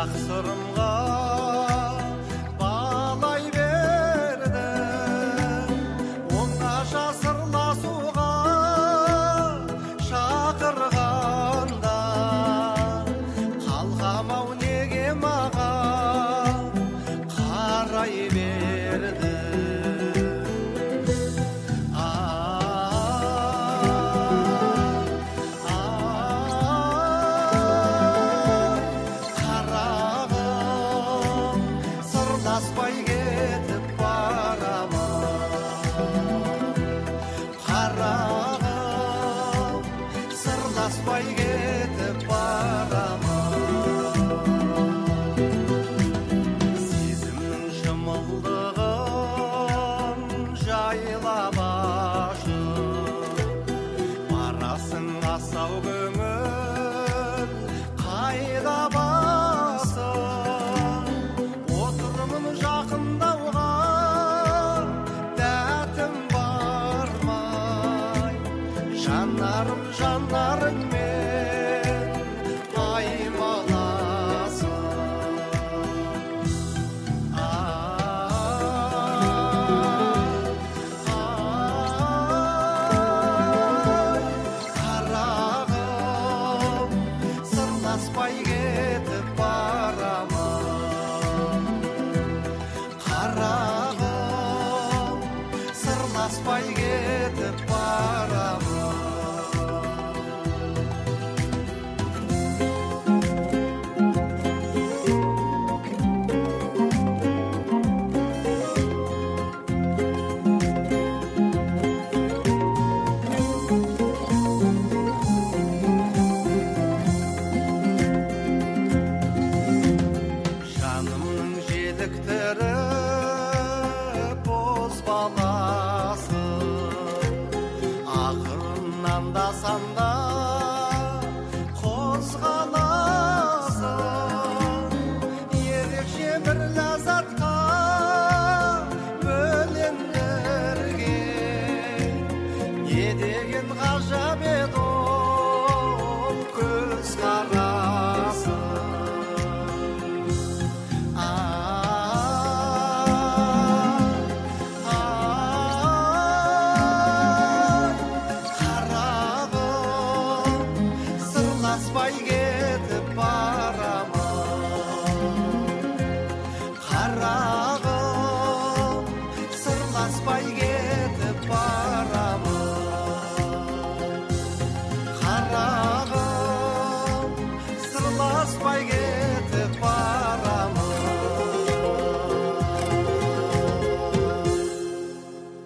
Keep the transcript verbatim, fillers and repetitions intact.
сырымға балай берді, оңаша сырласуға шақырғанда қалқамау неге маған қарай берді. Сырласпай кетіп барама, қарағым, сырласпай кетіп барама. Сезімнің шымылдығын жайлап ашып, барасың асау көңіл қайда басып, жақындауға дәтім бармай, жанарым жанарыңмен аймаласың. Қарағым, сырласпай кетіп барама, қарағым, сырласпай кетіп барама. Жанымның желіктері ақырынан да санда қозғаласың, ерекше бір ләззатқа бөленерге. Не деген ғажап еді ол көз қарасы. Сырласпай кетіп барама, қара